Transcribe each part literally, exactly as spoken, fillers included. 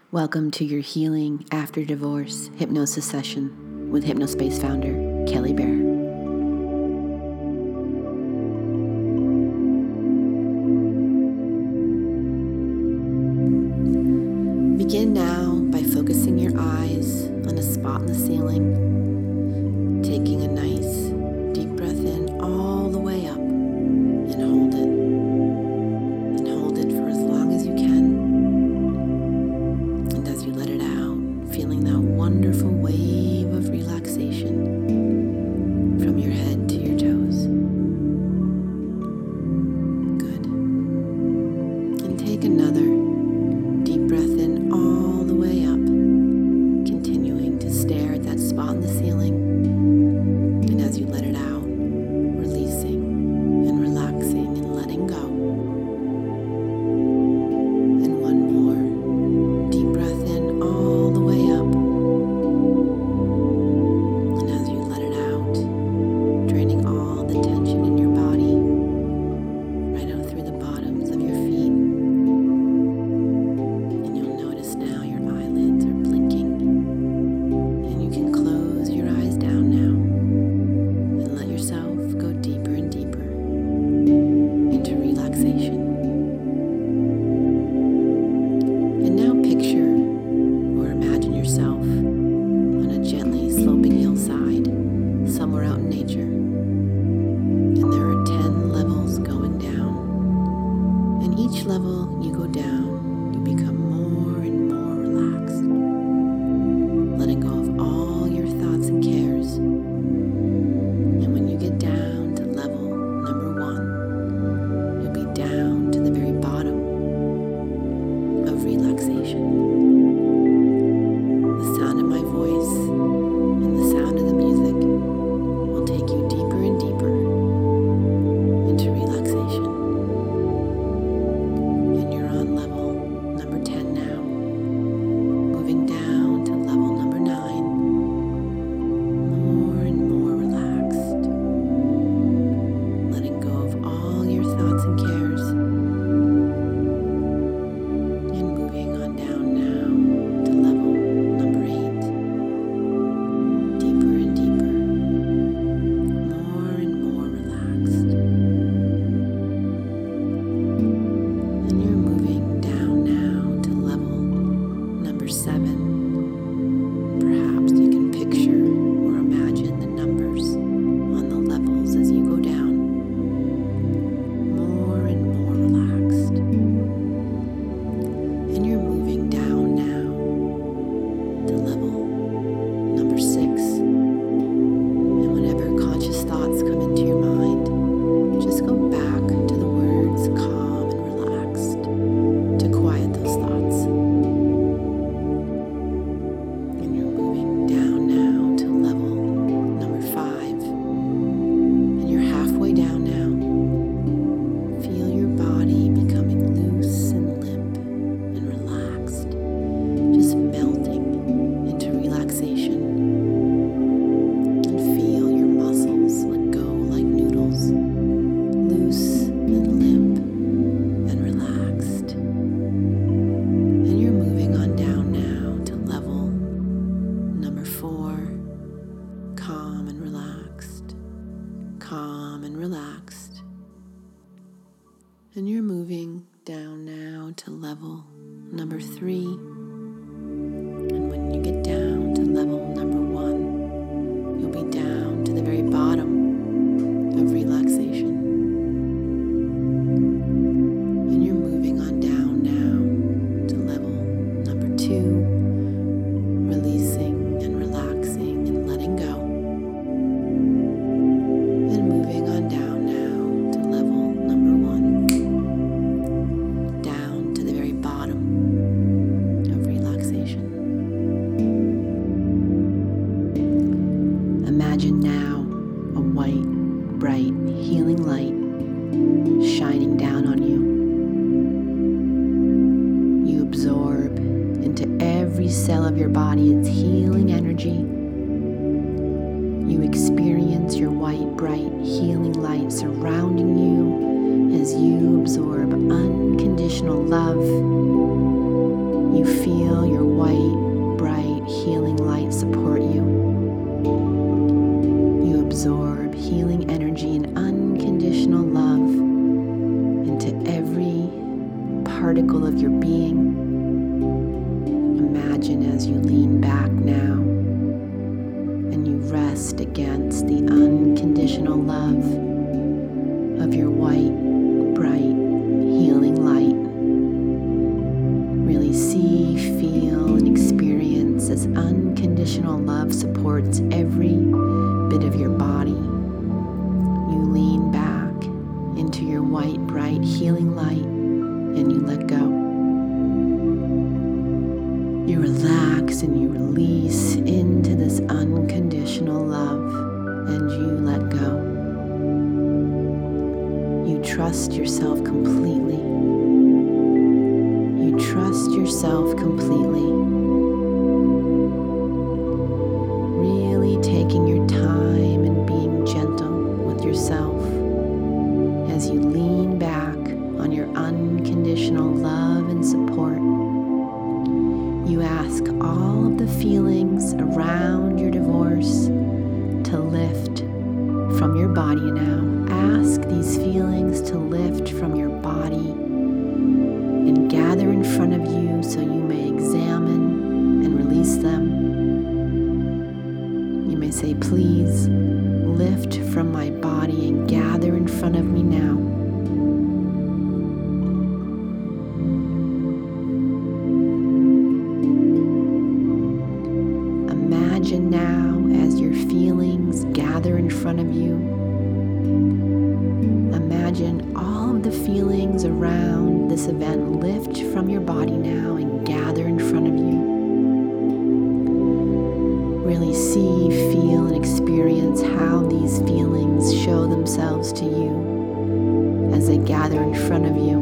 Welcome to your Healing After Divorce Hypnosis Session with Hypnospace founder, Kelly Bear. Begin now by focusing your eyes on a spot in the ceiling, taking a nice deep breath in all the way up and hold it. And hold it for as long as you can. And as you let it out, feeling that wonderful wave of relaxation from your head to your toes. Good. And take another deep breath in all the way up, continuing to stare at that spot in the ceiling. And as you let it out, releasing and relaxing and letting go. And one more deep breath in all the way up. And as you let it out, draining all the tension in your body, right out through the bottoms of your feet. And you'll notice now your eyelids are blinking. And you can close your eyes down now and let yourself go deeper and deeper into relaxation. And now picture or imagine yourself on a gently sloping hillside somewhere out in nature. And there are ten levels going down. And each level you go down, you become more and more relaxed, letting go of all your thoughts and cares. And when you get down to level number one, you'll be down to the very bottom of relaxation. The sound of my voice and the sound of the music will take you deeper and deeper into relaxation. And you're on level number ten now, moving down to level number nine, more and more relaxed, letting go of all your thoughts and cares, and moving on down now to level number eight, deeper and deeper, more and more relaxed. And you're moving down now to level number seven. Perhaps you can picture or imagine the numbers on the levels as you go down, more and more relaxed. And you're moving down now to level number six. And whenever conscious thoughts come into your mind, just go back to the words calm and relaxed to quiet those thoughts. And you're moving down now to level number five. And you're halfway down now. Feel your body becoming loose and limp and relaxed, just melting into relaxation. And feel your muscles let go like noodles, loose and limp and relaxed. And you're moving on down now to level number four, calm and relaxed, calm and relaxed. And you're moving down now to level number three. And when you get down to level number one, you'll be down to the very bottom of relaxation. And you're moving on down now to level number two, releasing and relaxing and letting go. And moving on down now to level number one, down to the very bottom of relaxation. Imagine now a white, bright, healing light shining down on you. You absorb into every cell of your body its healing energy. You experience your white, bright, healing light surrounding you as you absorb unconditional love. You feel your imagine as you lean back now and you rest against the unconditional love of your white, bright, healing light. Really see, feel, and experience as unconditional love supports every bit of your body. You lean back into your white, bright, healing light and you let go. You relax and you release into this unconditional love and you let go. You trust yourself completely. You trust yourself completely. Really taking your time and being gentle with yourself as you lean back on your unconditional love and support. You ask all of the feelings around your divorce to lift from your body now. Ask these feelings to lift from your body and gather in front of you so you may examine and release them. You may say, please lift from my body and gather in front of me now. Imagine now as your feelings gather in front of you. Imagine all of the feelings around this event lift from your body now and gather in front of you. Really see, feel, and experience how these feelings show themselves to you as they gather in front of you.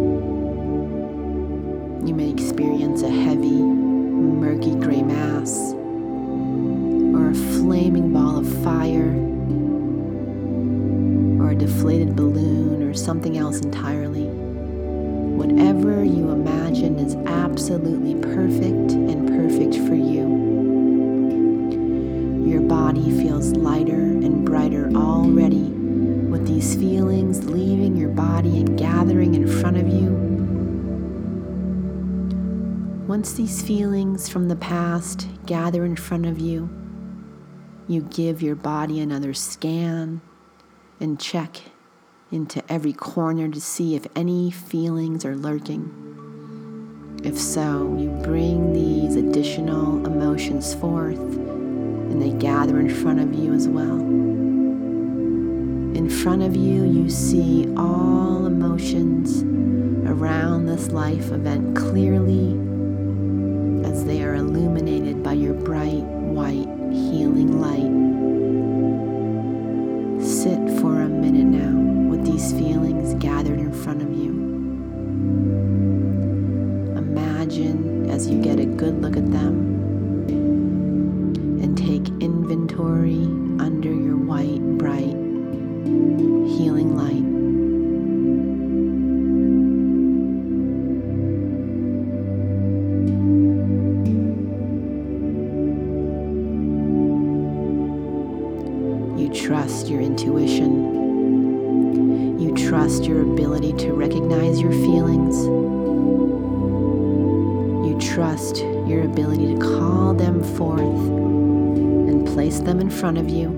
You may experience a heavy, murky gray mass, or a flaming ball of fire, or a deflated balloon, or something else entirely. Whatever you imagine is absolutely perfect and perfect for you. Your body feels lighter and brighter already with these feelings leaving your body and gathering in front of you. Once these feelings from the past gather in front of you, you give your body another scan and check into every corner to see if any feelings are lurking. If so, you bring these additional emotions forth and they gather in front of you as well. In front of you, you see all emotions around this life event clearly as they are illuminated by your bright, white, healing light. Sit for a minute now with these feelings gathered in front of you. Imagine as you get a good look at them and take inventory under your white, bright, healing light. You trust your intuition. You trust your ability to recognize your feelings. You trust your ability to call them forth and place them in front of you.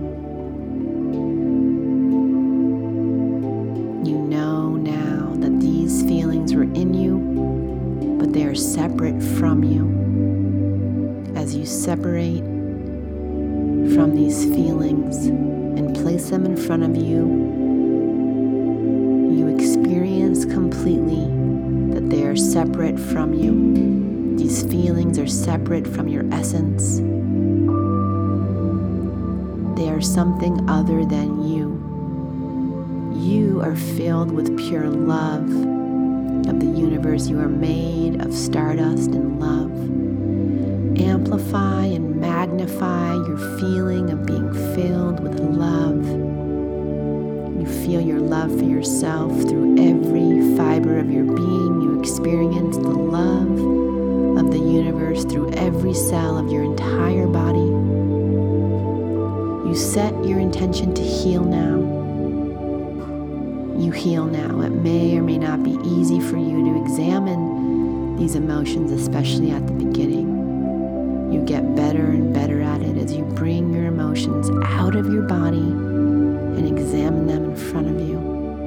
You know now that these feelings were in you, but they are separate from you. As you separate from these feelings and place them in front of you, you experience completely that they are separate from you. These feelings are separate from your essence. They are something other than you. You are filled with pure love of the universe. You are made of stardust and love. Amplify and magnify your feeling of being filled with love. You feel your love for yourself through every fiber of your being. You experience the love of the universe through every cell of your entire body. You set your intention to heal now. You heal now. It may or may not be easy for you to examine these emotions, especially at the beginning. You get better and better at it as you bring your emotions out of your body and examine them in front of you.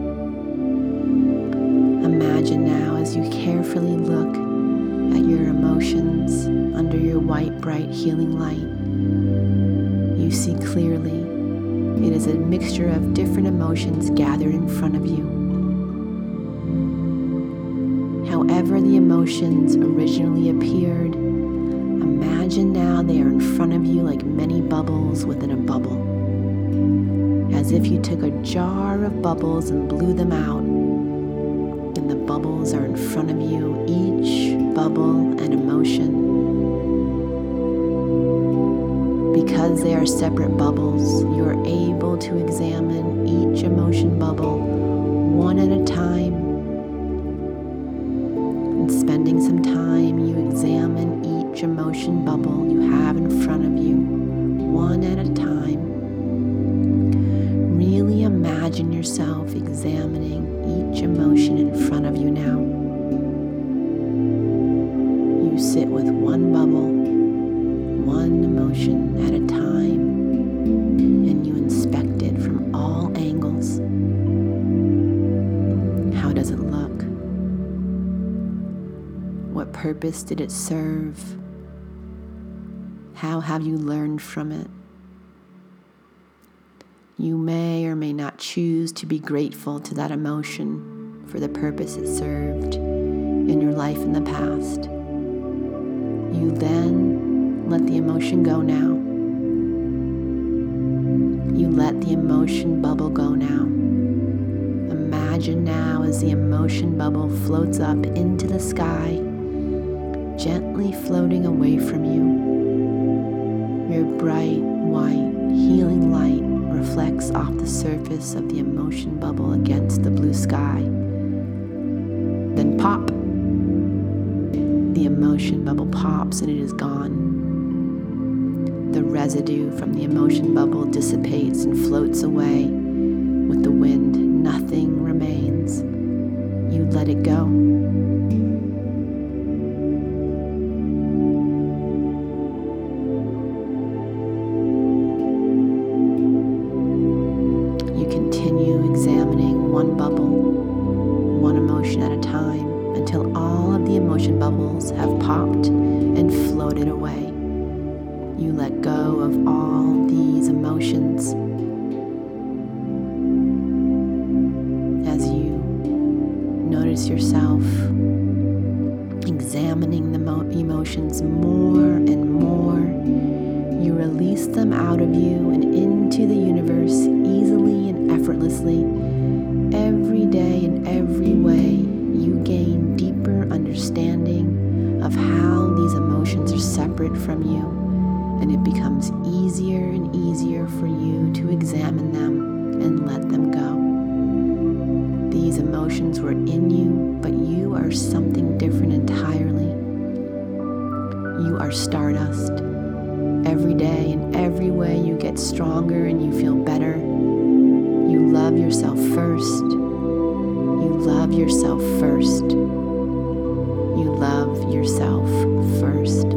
Imagine now as you carefully look at your emotions under your white, bright, healing light. You see clearly it is a mixture of different emotions gathered in front of you. However the emotions originally appeared, imagine now they are in front of you like many bubbles within a bubble. As if you took a jar of bubbles and blew them out, and the bubbles are in front of you, each bubble an emotion. Because they are separate bubbles, you are able to examine each emotion bubble one at a time. And spending some time, you examine each emotion bubble you have in front of you, one at a time. Really imagine yourself examining each emotion in front of you now. You sit with one bubble, one emotion at a time, and you inspect it from all angles. How does it look? What purpose did it serve? How have you learned from it? You may or may not choose to be grateful to that emotion for the purpose it served in your life in the past. You then let the emotion go now. You let the emotion bubble go now. Imagine now as the emotion bubble floats up into the sky, gently floating away from you. Your bright, white, healing light reflects off the surface of the emotion bubble against the blue sky. Then pop! The emotion bubble pops and it is gone. The residue from the emotion bubble dissipates and floats away. With the wind, nothing remains. You let it go. You continue examining one bubble, one emotion at a time, until all of the emotion bubbles have popped and floated away. You let go of all these emotions. As you notice yourself examining the mo- emotions more and more, you release them out of you and into the universe easily and effortlessly. Every day in every way, you gain deeper understanding of how these emotions are separate from you, and it becomes easier and easier for you to examine them and let them go. These emotions were in you, but you are something different entirely. You are stardust. Every day in every way you get stronger and you feel better. You love yourself first. You love yourself first. You love yourself first.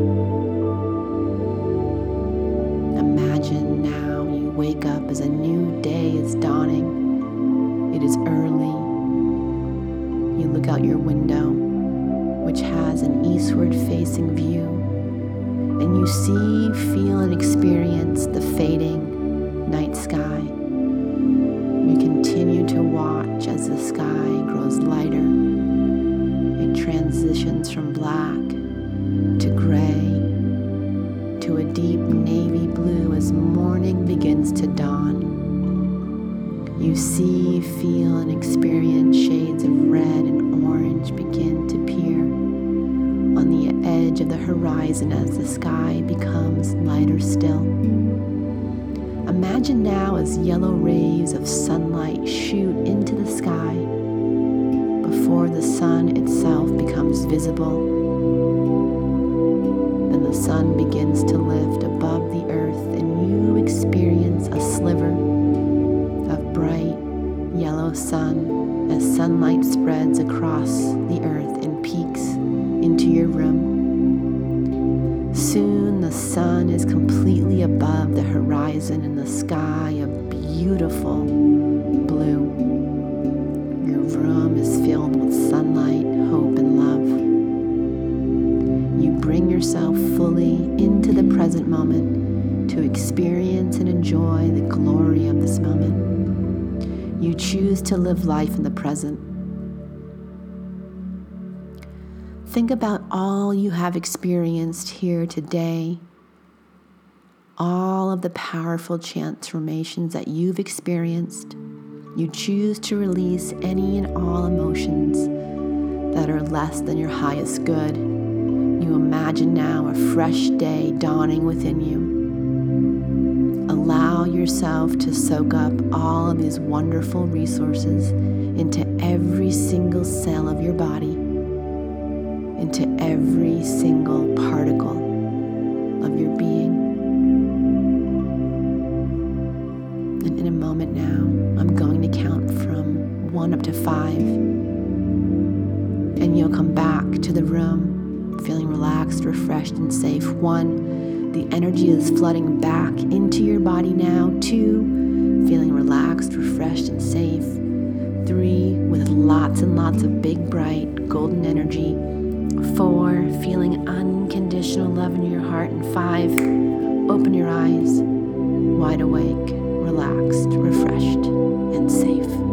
Imagine now you wake up as a new day is dawning. It is early. You look out your window, which has an eastward facing view, and you see, feel, and experience the fading night sky. You continue to watch as the sky grows lighter. It transitions from black to gray to a deep navy blue as morning begins to dawn. You see, feel, and experience shades of red and orange begin to appear on the edge of the horizon as the sky becomes lighter still. Imagine now as yellow rays of sunlight shoot into the sky before the sun itself becomes visible. Then the sun begins to lift above the earth and you experience a sliver of bright yellow sun as sunlight spreads across the earth and peeks into your room. Soon the the sun is completely above the horizon in the sky, a beautiful blue. Your room is filled with sunlight, hope, and love. You bring yourself fully into the present moment to experience and enjoy the glory of this moment. You choose to live life in the present. Think about all you have experienced here today, all of the powerful transformations that you've experienced. You choose to release any and all emotions that are less than your highest good. You imagine now a fresh day dawning within you. Allow yourself to soak up all of these wonderful resources into every single cell of your body, into every single particle of your being. And in a moment now, I'm going to count from one up to five. And you'll come back to the room feeling relaxed, refreshed, and safe. One, the energy is flooding back into your body now. Two, feeling relaxed, refreshed, and safe. Three, with lots and lots of big, bright, golden energy. Four, feeling unconditional love in your heart. And five, open your eyes, wide awake, relaxed, refreshed, and safe.